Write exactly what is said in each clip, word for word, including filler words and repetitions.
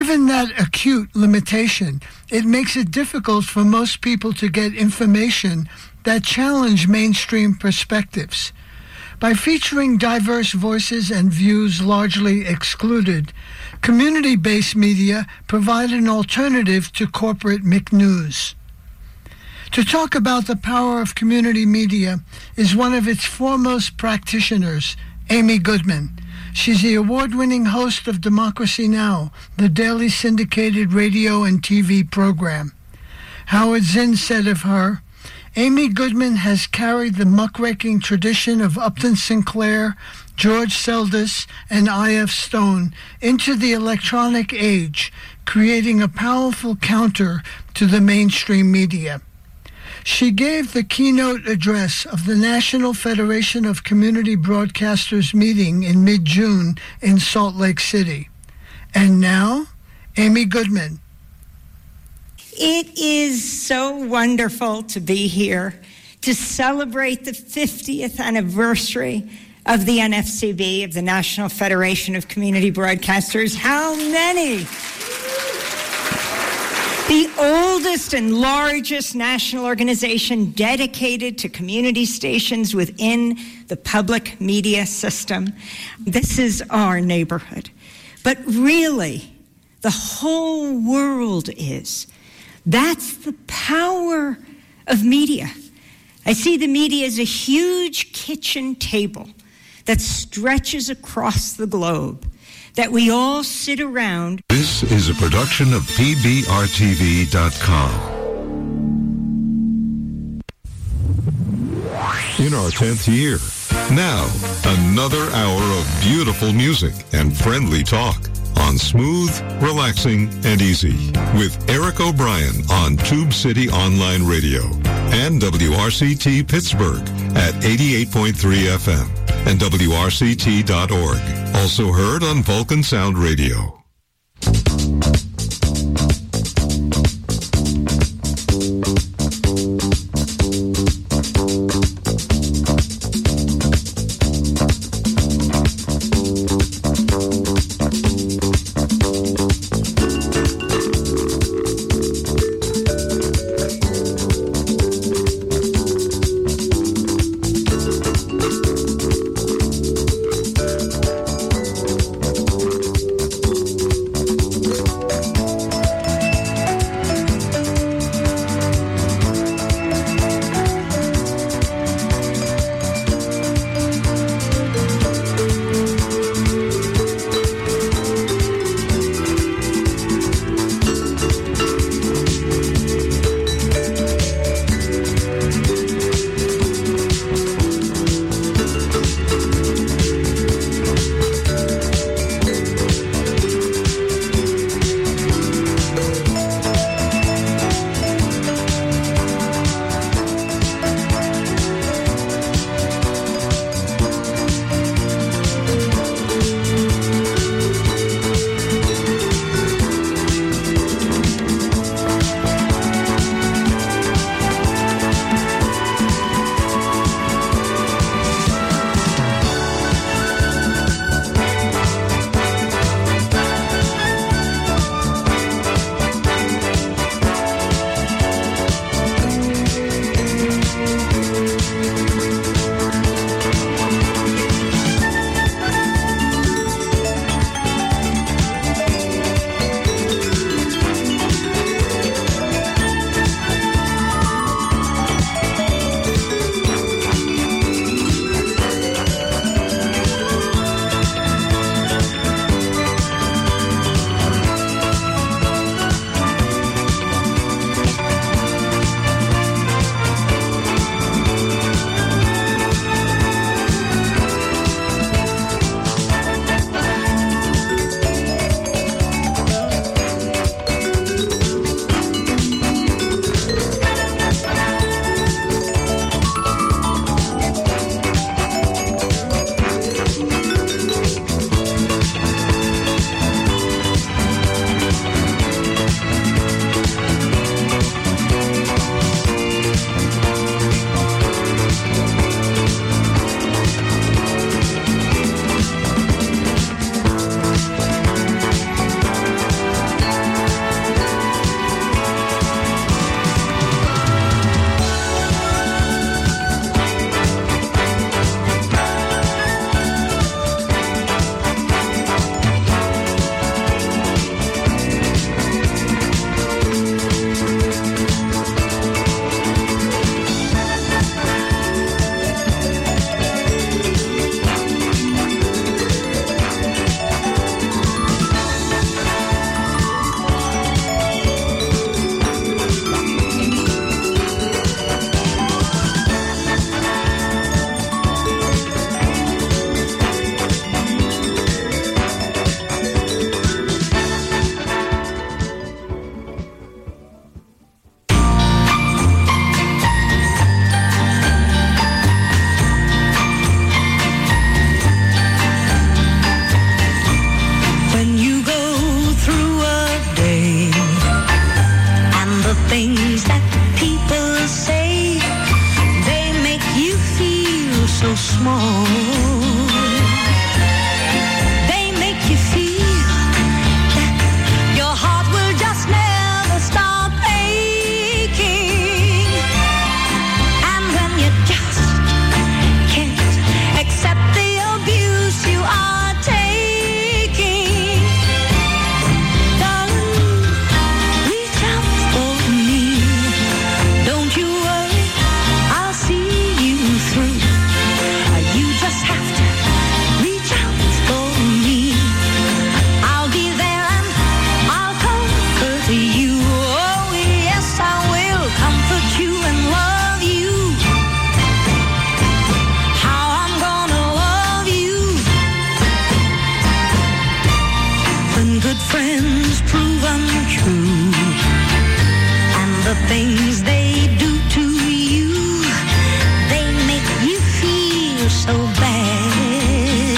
Given that acute limitation, it makes it difficult for most people to get information that challenge mainstream perspectives. By featuring diverse voices and views largely excluded, community-based media provide an alternative to corporate McNews. To talk about the power of community media is one of its foremost practitioners, Amy Goodman. She's the award-winning host of Democracy Now!, the daily syndicated radio and T V program. Howard Zinn said of her, Amy Goodman has carried the muckraking tradition of Upton Sinclair, George Seldes, and I F Stone into the electronic age, creating a powerful counter to the mainstream media. She gave the keynote address of the National Federation of Community Broadcasters meeting in mid-June in Salt Lake City. And now, Amy Goodman. It is so wonderful to be here to celebrate the fiftieth anniversary of the N F C B, of the National Federation of Community Broadcasters. How many? The oldest and largest national organization dedicated to community stations within the public media system. This is our neighborhood. But really, the whole world is. That's the power of media. I see the media as a huge kitchen table that stretches across the globe, that we all sit around. This is a production of P B R T V dot com. In our tenth year, now another hour of beautiful music and friendly talk on Smooth, Relaxing, and Easy with Eric O'Brien on Tube City Online Radio and W R C T Pittsburgh at eighty-eight point three F M and W R C T dot org. Also heard on Vulcan Sound Radio. things that people say, they make you feel so small. They make you feel that your heart will just never stop aching. And when you just can't accept the abuse you are taking, darling, reach out for me. Don't you worry, I'll see you through. You just have to reach out for me. I'll be there and I'll comfort you. Oh yes, I will comfort you and love you. How I'm gonna love you when good friends prove untrue, and the things they do to you, they make you feel so bad.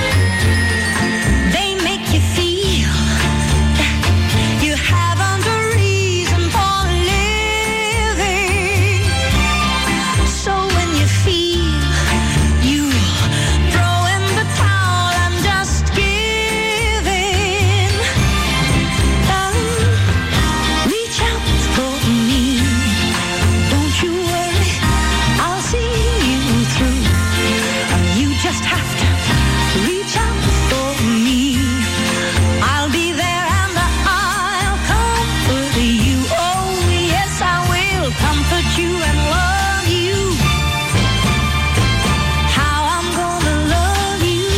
They make you feel that you haven't a reason for living. So when you feel you throw in the towel and just give in, darling, reach out for me. Don't you worry, I'll see you through. You just have to reach out for me. I'll be there and I'll comfort you. Oh yes, I will comfort you and love you. How I'm gonna love you.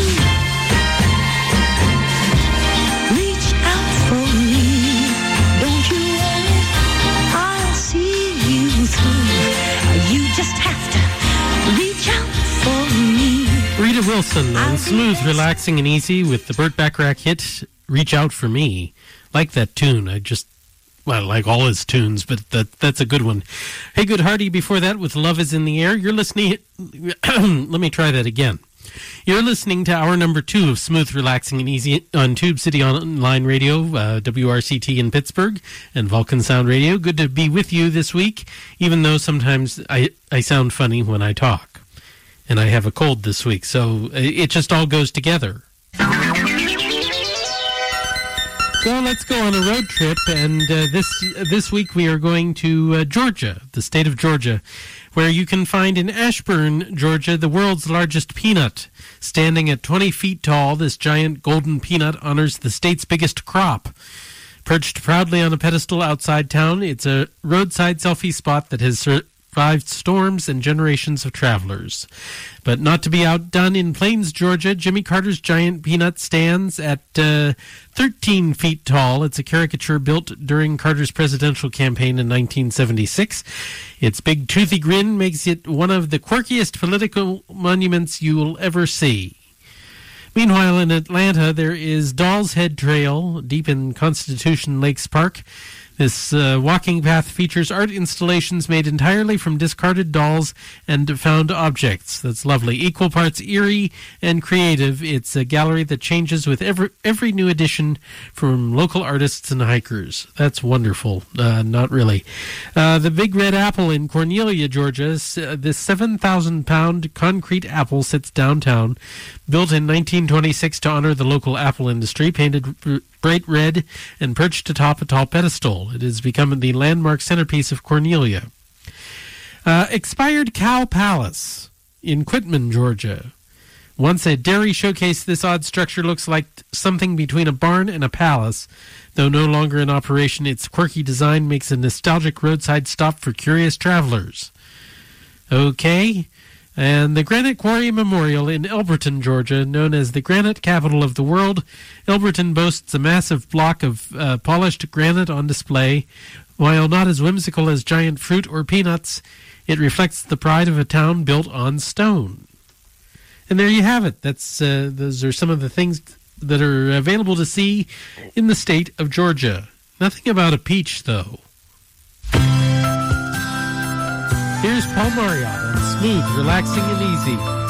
Reach out for me. Don't you worry, I'll see you through. You just have to reach out for me. Rita Wilson on Smooth, Relaxing and Easy with the Burt Bacharach hit Reach Out For Me. Like that tune. I just, well, like all his tunes, but that that's a good one. Hey, Good Hardy before that with Love Is In The Air. You're listening, let me try that again. You're listening to hour number two of Smooth, Relaxing and Easy on Tube City Online Radio, uh, W R C T in Pittsburgh, and Vulcan Sound Radio. Good to be with you this week, even though sometimes I, I sound funny when I talk. And I have a cold this week, so it just all goes together. So let's go on a road trip, and uh, this this week we are going to uh, Georgia, the state of Georgia, where you can find in Ashburn, Georgia, the world's largest peanut. Standing at twenty feet tall, this giant golden peanut honors the state's biggest crop. Perched proudly on a pedestal outside town, it's a roadside selfie spot that has survived storms and generations of travelers. But not to be outdone, in Plains, Georgia, Jimmy Carter's giant peanut stands at uh, thirteen feet tall. It's a caricature built during Carter's presidential campaign in nineteen seventy-six. Its big toothy grin makes it one of the quirkiest political monuments you will ever see. Meanwhile, in Atlanta, there is Doll's Head Trail, deep in Constitution Lakes Park. This uh, walking path features art installations made entirely from discarded dolls and found objects. That's lovely. Equal parts eerie and creative. It's a gallery that changes with every, every new addition from local artists and hikers. That's wonderful. Uh, not really. Uh, the Big Red Apple in Cornelia, Georgia. Uh, this seven thousand pound concrete apple sits downtown. Built in nineteen twenty-six to honor the local apple industry, painted bright red and perched atop a tall pedestal. It has become the landmark centerpiece of Cornelia. Uh, expired Cow Palace in Quitman, Georgia. Once a dairy showcase, this odd structure looks like something between a barn and a palace. Though no longer in operation, its quirky design makes a nostalgic roadside stop for curious travelers. Okay. And the Granite Quarry Memorial in Elberton, Georgia, known as the granite capital of the world. Elberton boasts a massive block of uh, polished granite on display. While not as whimsical as giant fruit or peanuts, it reflects the pride of a town built on stone. And there you have it. That's uh, those are some of the things that are available to see in the state of Georgia. Nothing about a peach, though. Here's Paul Marriott on Smooth, Relaxing and Easy.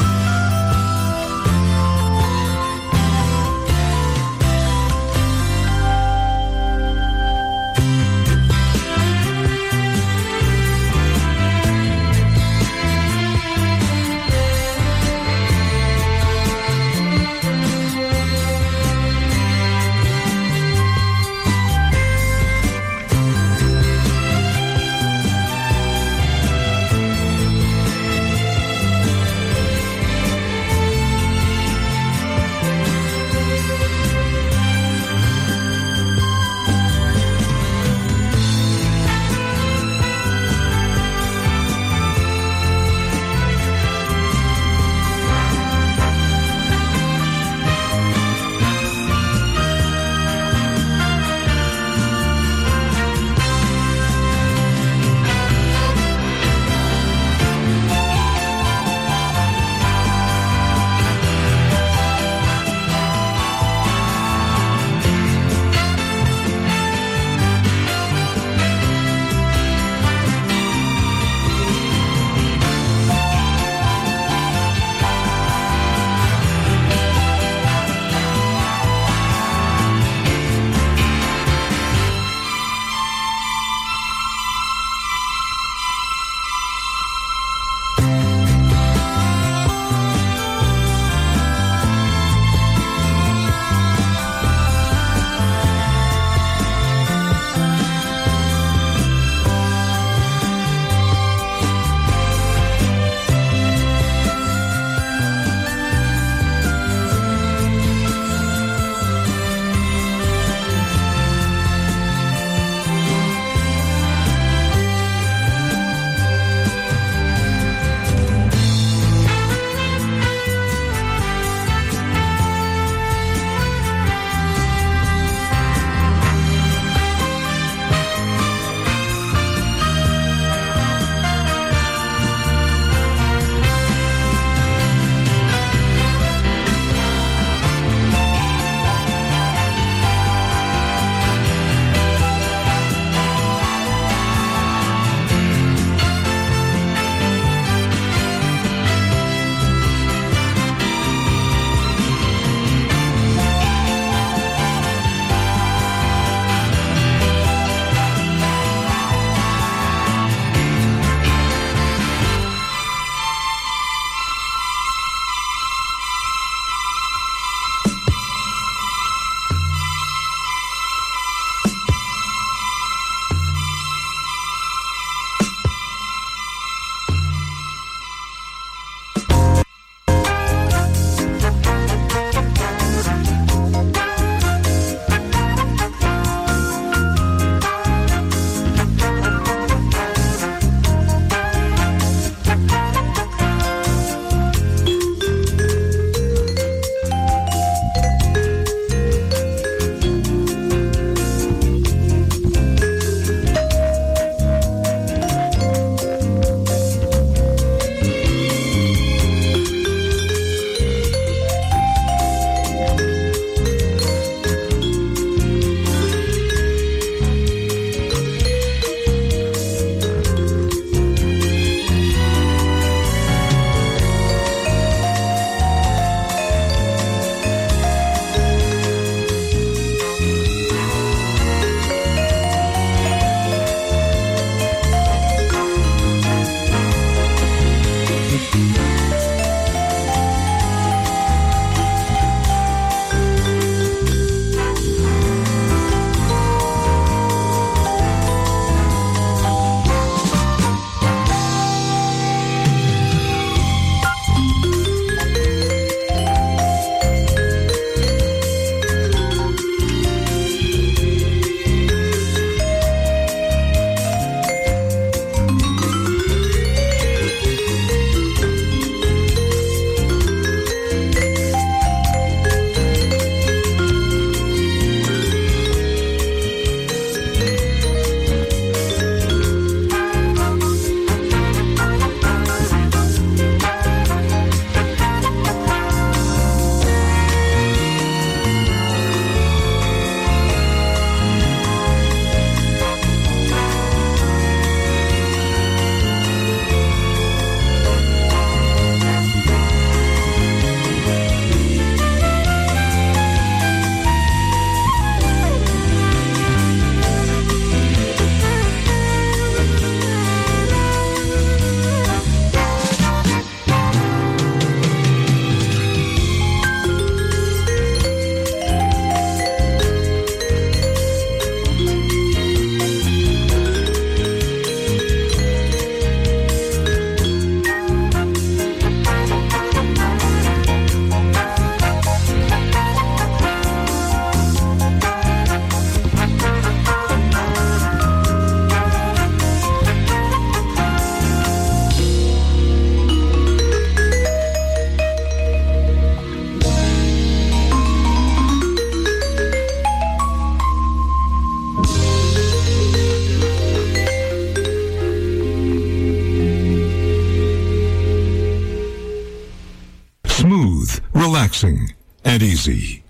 relaxing, and easy.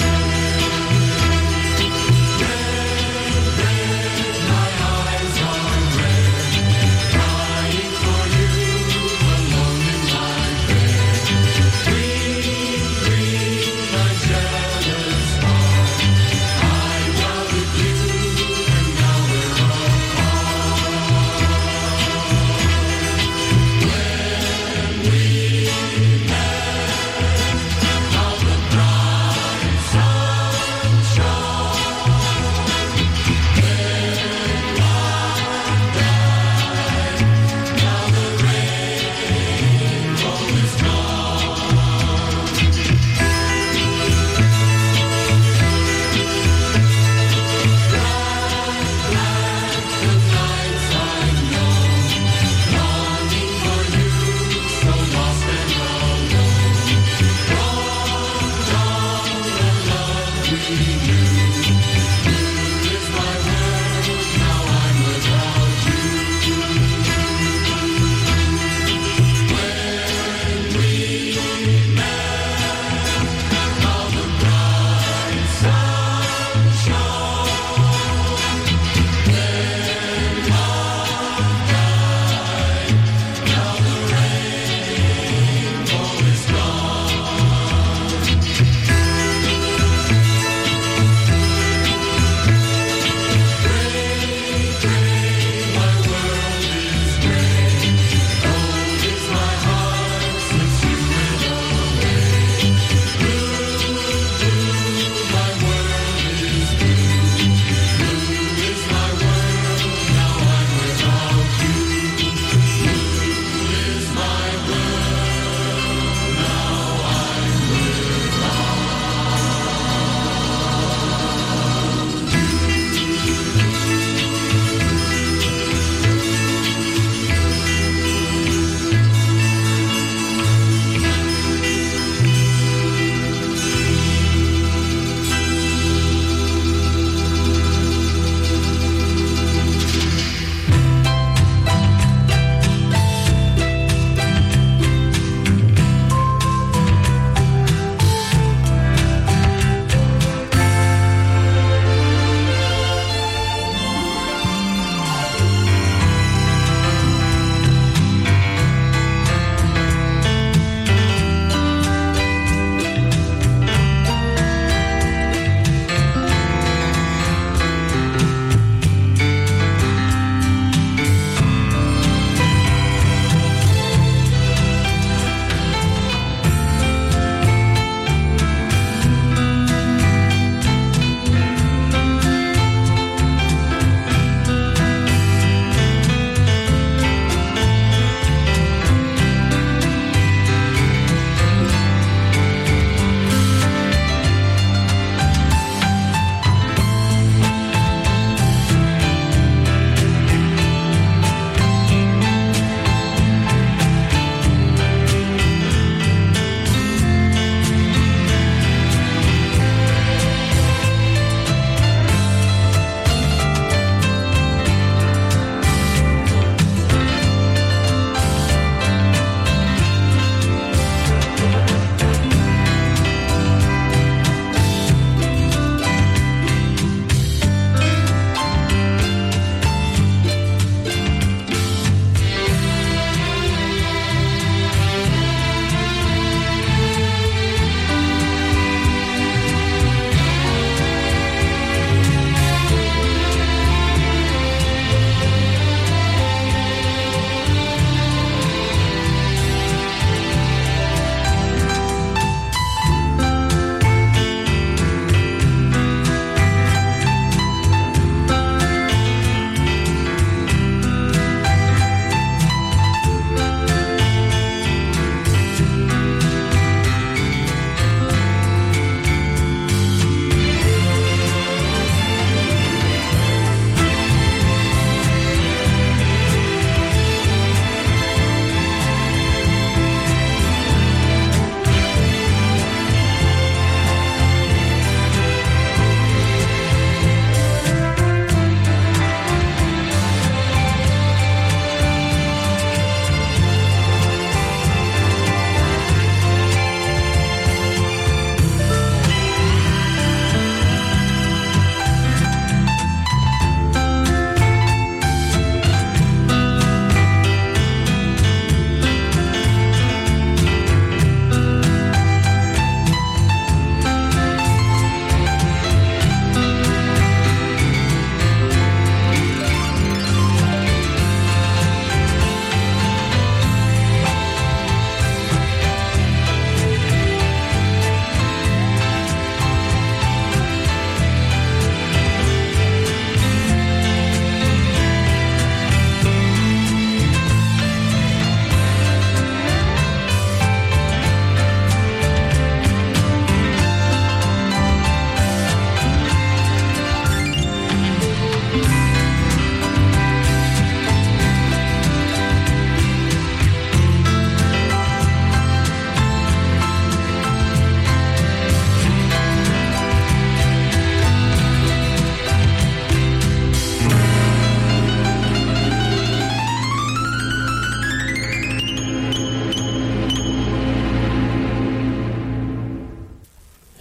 Red, red, my eyes are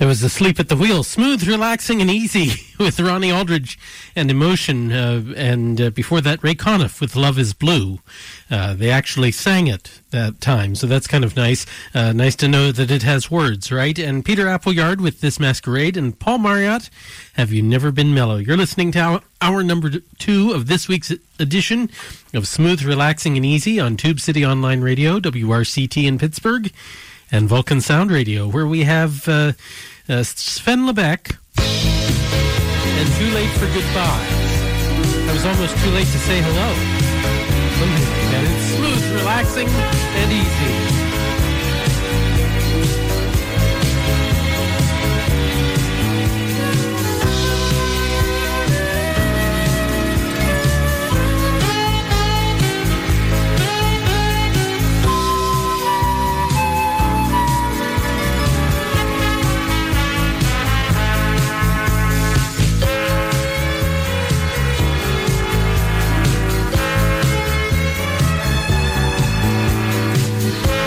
was Asleep at the Wheel. Smooth, relaxing, and easy with Ronnie Aldridge and Emotion. Uh, and uh, before that, Ray Conniff with Love is Blue. Uh, they actually sang it that time, so that's kind of nice. Uh, nice to know that it has words, right? And Peter Appleyard with This Masquerade, and Paul Marriott, Have You Never Been Mellow? You're listening to our, our number two of this week's edition of Smooth, Relaxing, and Easy on Tube City Online Radio, W R C T in Pittsburgh, and Vulcan Sound Radio, where we have uh, uh, Sven Lebeck and Too Late for Goodbye. That was almost too late to say hello. Something like that. It's smooth, relaxing, and easy. Thank you.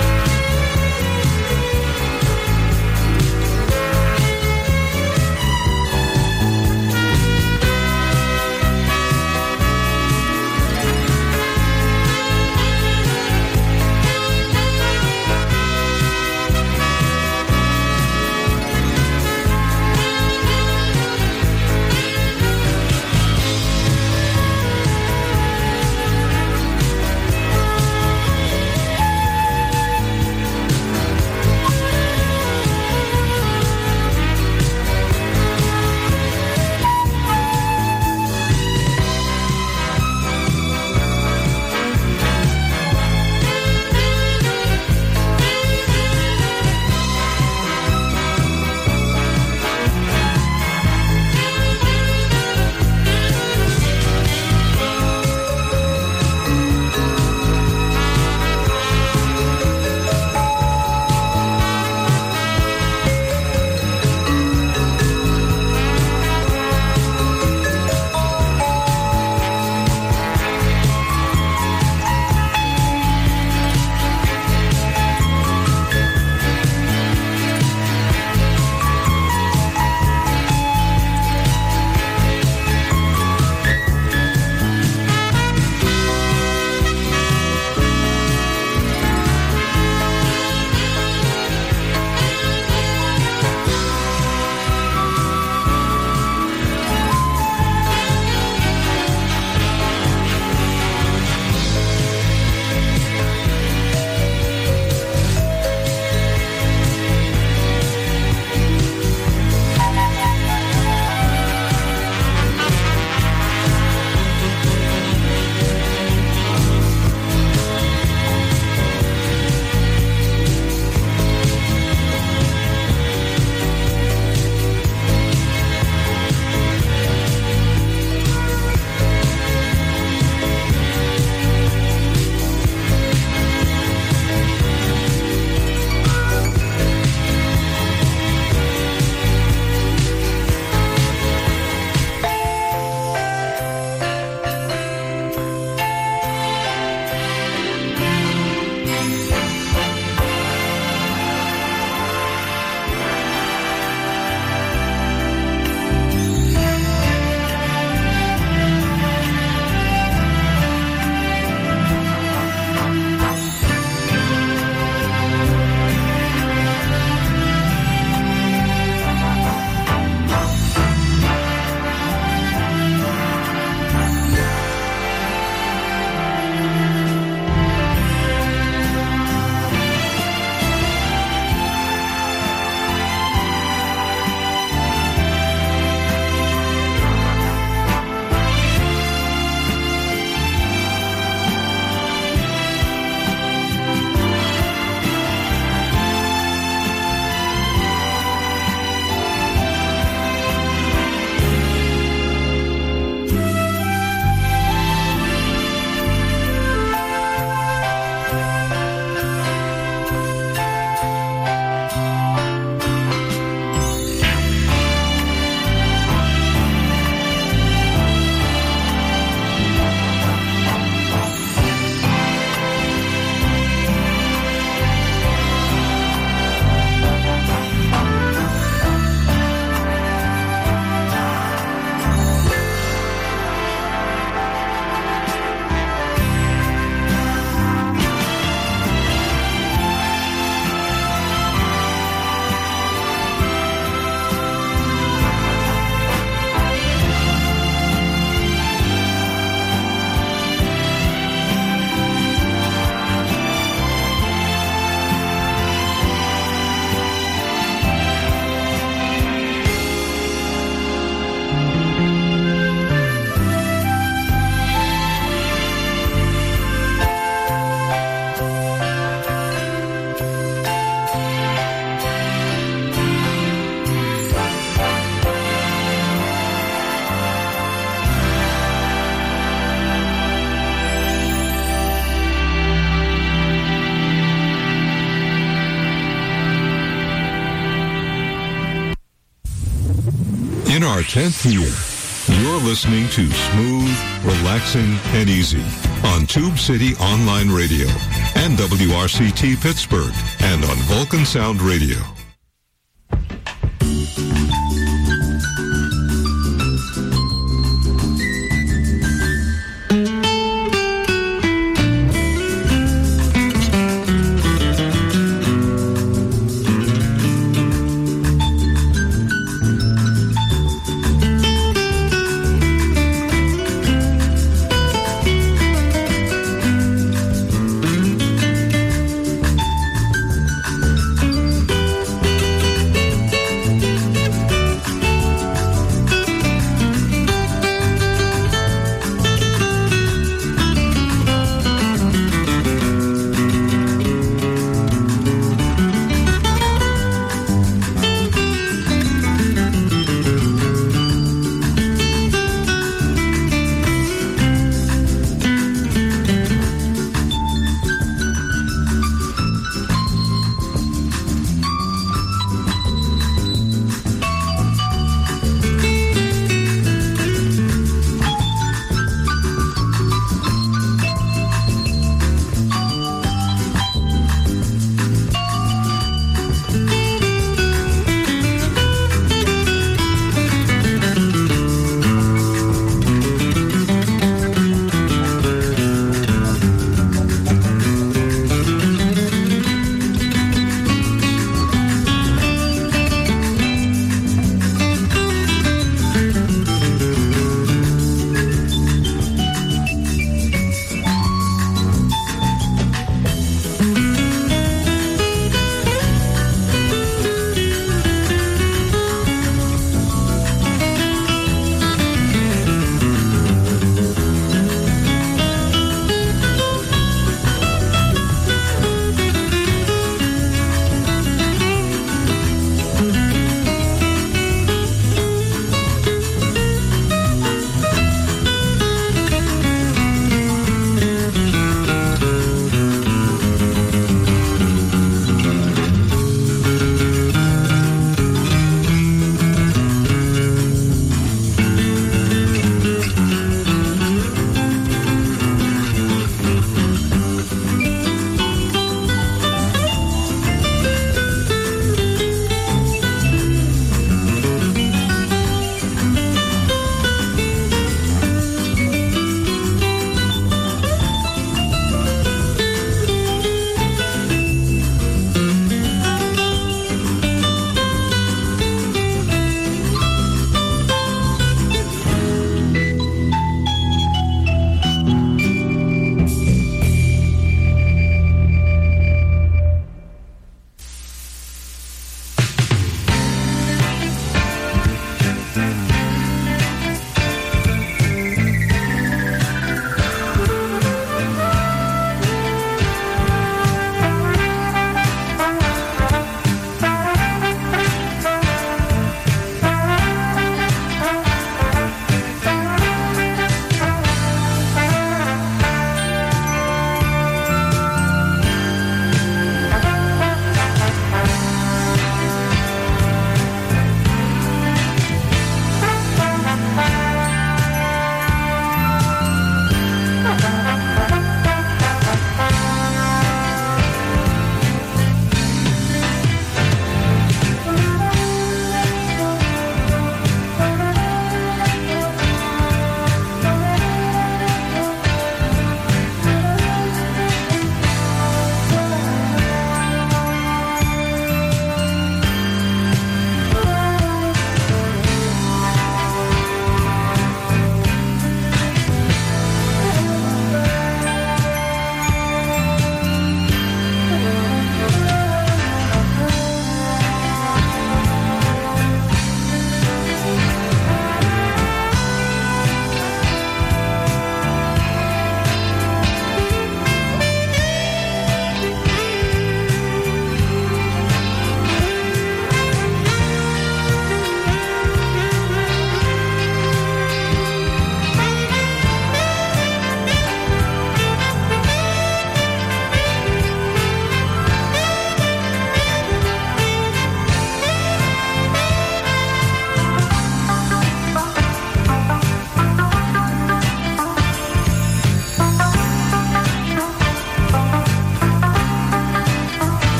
In our tenth year, you're listening to Smooth, Relaxing, and Easy on Tube City Online Radio and W R C T Pittsburgh and on Vulcan Sound Radio.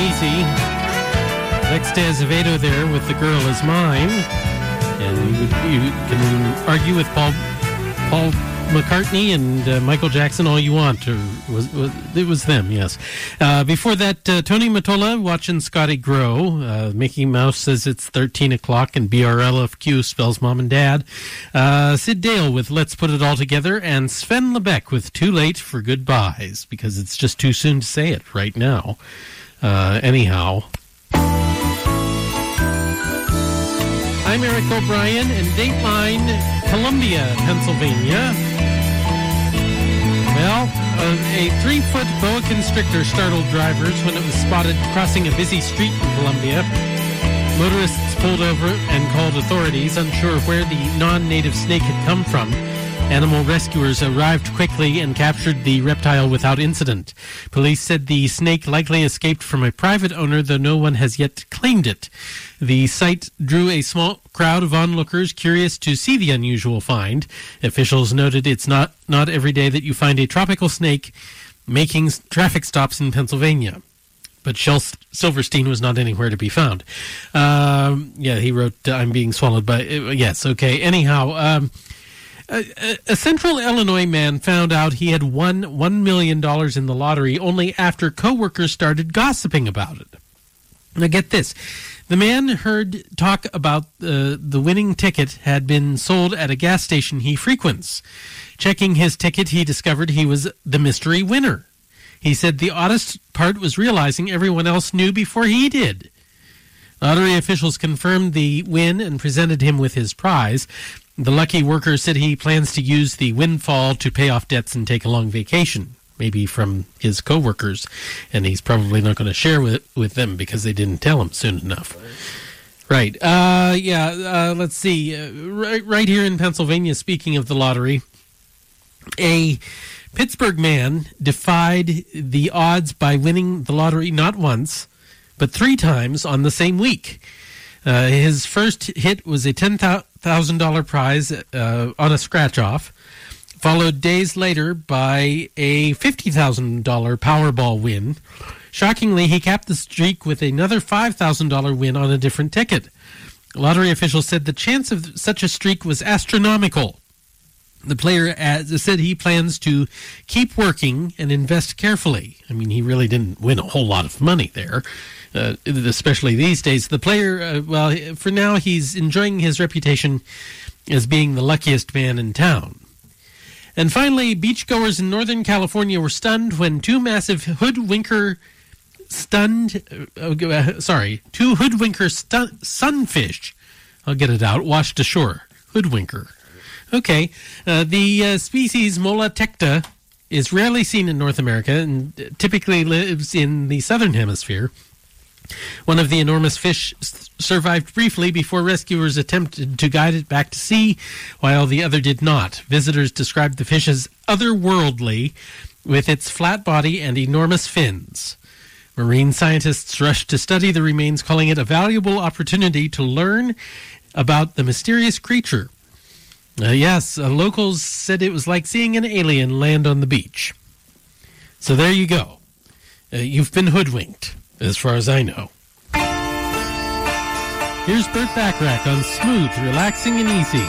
easy. Lex de Azevedo there with The Girl Is Mine. And you, you can argue with Paul Paul McCartney and uh, Michael Jackson all you want. Or was, was it was them, yes. Uh, before that, uh, Tony Mottola watching Scotty grow. Uh, Mickey Mouse says it's thirteen o'clock and B R L F Q spells mom and dad. Uh, Sid Dale with Let's Put It All Together. And Sven Lebeck with Too Late for Goodbyes, because it's just too soon to say it right now. Uh, anyhow. I'm Eric O'Brien in Dateline, Columbia, Pennsylvania. Well, uh, a three-foot boa constrictor startled drivers when it was spotted crossing a busy street in Columbia. Motorists pulled over and called authorities, unsure where the non-native snake had come from. Animal rescuers arrived quickly and captured the reptile without incident. Police said the snake likely escaped from a private owner, though no one has yet claimed it. The sight drew a small crowd of onlookers curious to see the unusual find. Officials noted it's not, not every day that you find a tropical snake making traffic stops in Pennsylvania. But Shel Silverstein was not anywhere to be found. Um, yeah, he wrote, uh, I'm being swallowed by... Uh, yes, okay. Anyhow... Um, A, a central Illinois man found out he had won one million dollars in the lottery only after coworkers started gossiping about it. Now get this. The man heard talk about uh, the winning ticket had been sold at a gas station he frequents. Checking his ticket, he discovered he was the mystery winner. He said the oddest part was realizing everyone else knew before he did. Lottery officials confirmed the win and presented him with his prize. The lucky worker said he plans to use the windfall to pay off debts and take a long vacation, maybe from his coworkers, and he's probably not going to share with with them because they didn't tell him soon enough. Right. Uh, yeah, uh, let's see. Uh, right, right here in Pennsylvania, speaking of the lottery, a Pittsburgh man defied the odds by winning the lottery not once, but three times on the same week. Uh, his first hit was a ten thousand dollars prize uh, on a scratch-off, followed days later by a fifty thousand dollars Powerball win. Shockingly, he capped the streak with another five thousand dollars win on a different ticket. Lottery officials said the chance of such a streak was astronomical. The player said he plans to keep working and invest carefully. I mean, he really didn't win a whole lot of money there. Uh, especially these days. The player, uh, well, for now, he's enjoying his reputation as being the luckiest man in town. And finally, beachgoers in Northern California were stunned when two massive hoodwinker stunned, uh, uh, sorry, two hoodwinker stun- sunfish, I'll get it out, washed ashore. Hoodwinker. Okay. Uh, the uh, species Mola tecta is rarely seen in North America and typically lives in the southern hemisphere. One of the enormous fish survived briefly before rescuers attempted to guide it back to sea, while the other did not. Visitors described the fish as otherworldly, with its flat body and enormous fins. Marine scientists rushed to study the remains, calling it a valuable opportunity to learn about the mysterious creature. Uh, yes, uh, locals said it was like seeing an alien land on the beach. So there you go. Uh, you've been hoodwinked. As far as I know. Here's Burt Bacharach on Smooth, Relaxing and Easy.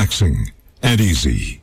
relaxing, and easy.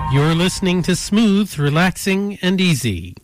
You're listening to Smooth, Relaxing, and Easy.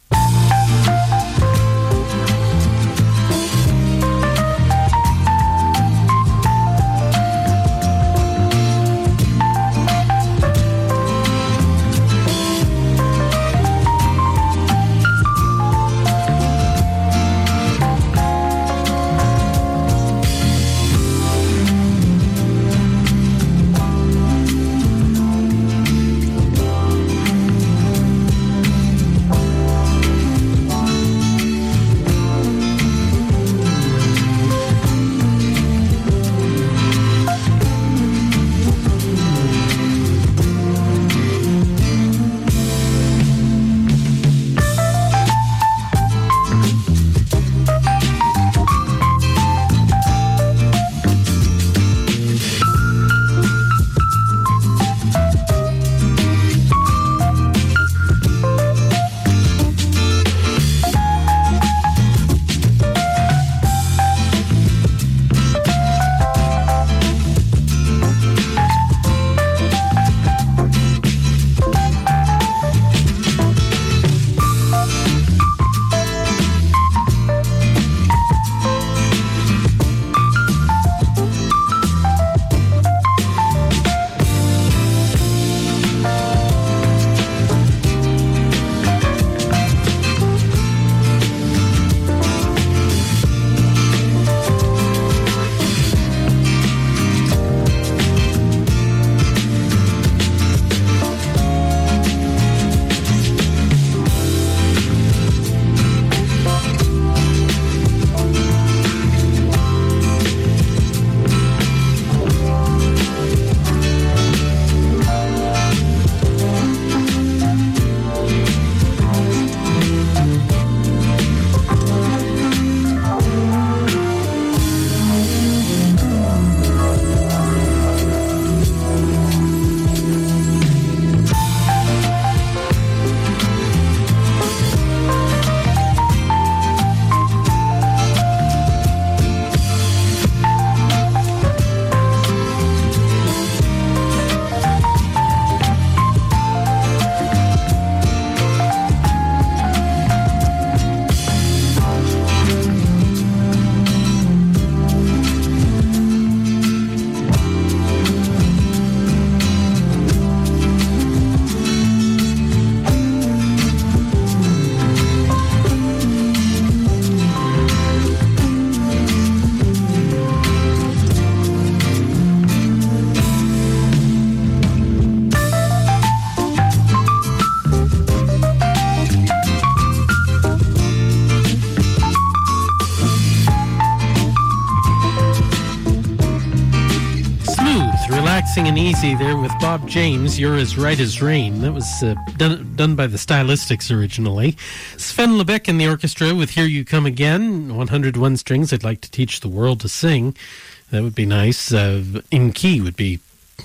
And Easy there with Bob James, You're as Right as Rain. That was uh, done, done by the Stylistics originally. Sven Lebeck in the orchestra with Here You Come Again, one hundred one strings, I'd like to teach the world to sing. That would be nice. Uh, in key would be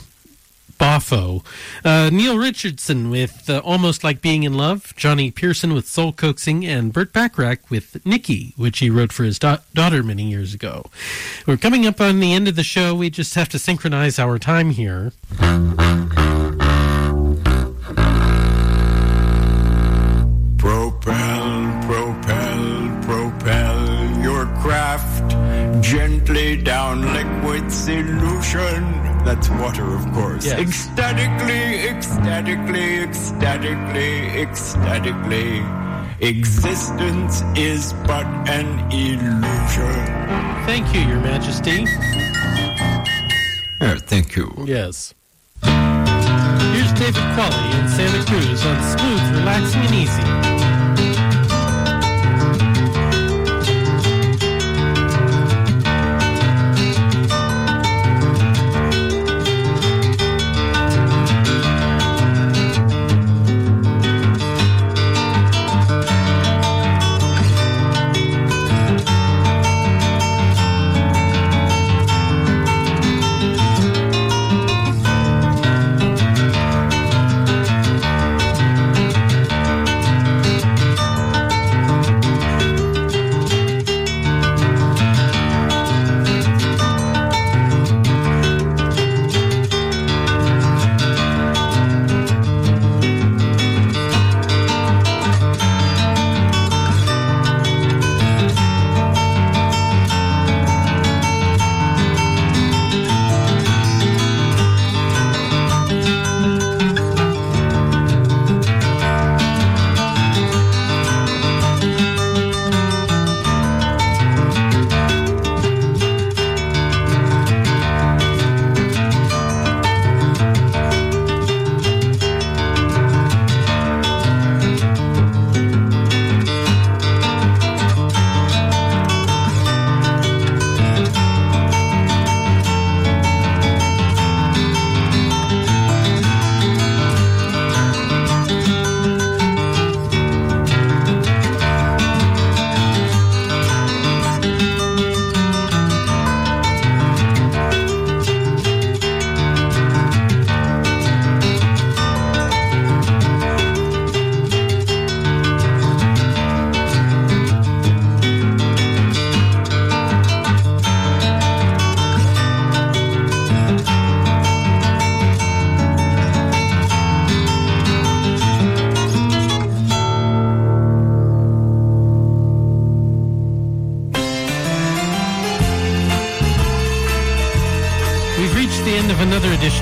Boffo. Uh, Neil Richardson with uh, Almost Like Being in Love, Johnny Pearson with Soul Coaxing, and Burt Bacharach with Nikki, which he wrote for his da- daughter many years ago. We're coming up on the end of the show. We just have to synchronize our time here. Propel, propel, propel your craft gently down liquid solution. That's water, of course. Yes. Ecstatically, ecstatically, ecstatically, ecstatically. Existence is but an illusion. Thank you, Your Majesty. Uh, thank you. Yes. Here's David Qualley and Santa Cruz on Smooth, Relaxing, and Easy.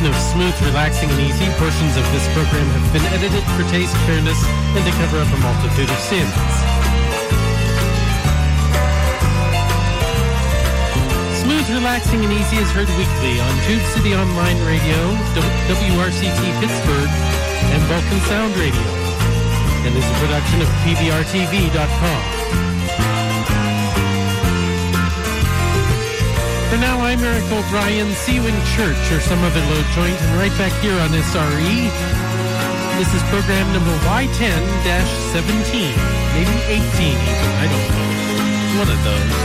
production of Smooth, Relaxing, and Easy. Portions of this program have been edited for taste, fairness, and to cover up a multitude of sins. Smooth, Relaxing, and Easy is heard weekly on Tube City Online Radio, W R C T Pittsburgh, and Vulcan Sound Radio, and is a production of P B R T V dot com. For now, I'm Eric O'Brien. See you in church or some other load joint, and right back here on S R E. This is program number Y ten seventeen, maybe eighteen even, I don't know. One of those.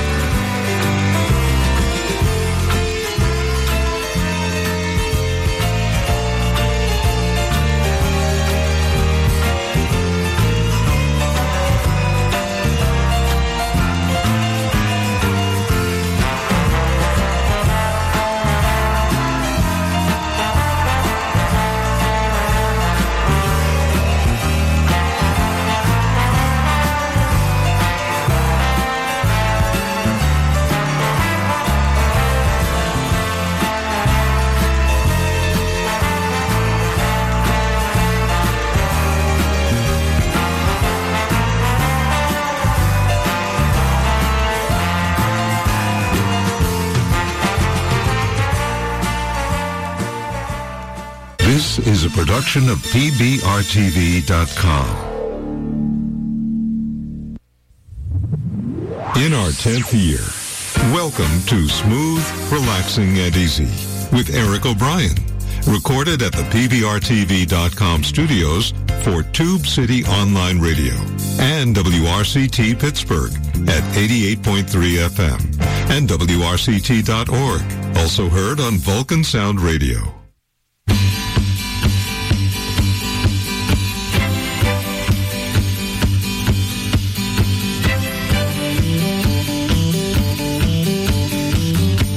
This is a production of P B R T V dot com. In our tenth year, welcome to Smooth, Relaxing, and Easy with Eric O'Brien, recorded at the P B R T V dot com studios for Tube City Online Radio and W R C T Pittsburgh at eighty-eight point three F M and W R C T dot org, also heard on Vulcan Sound Radio.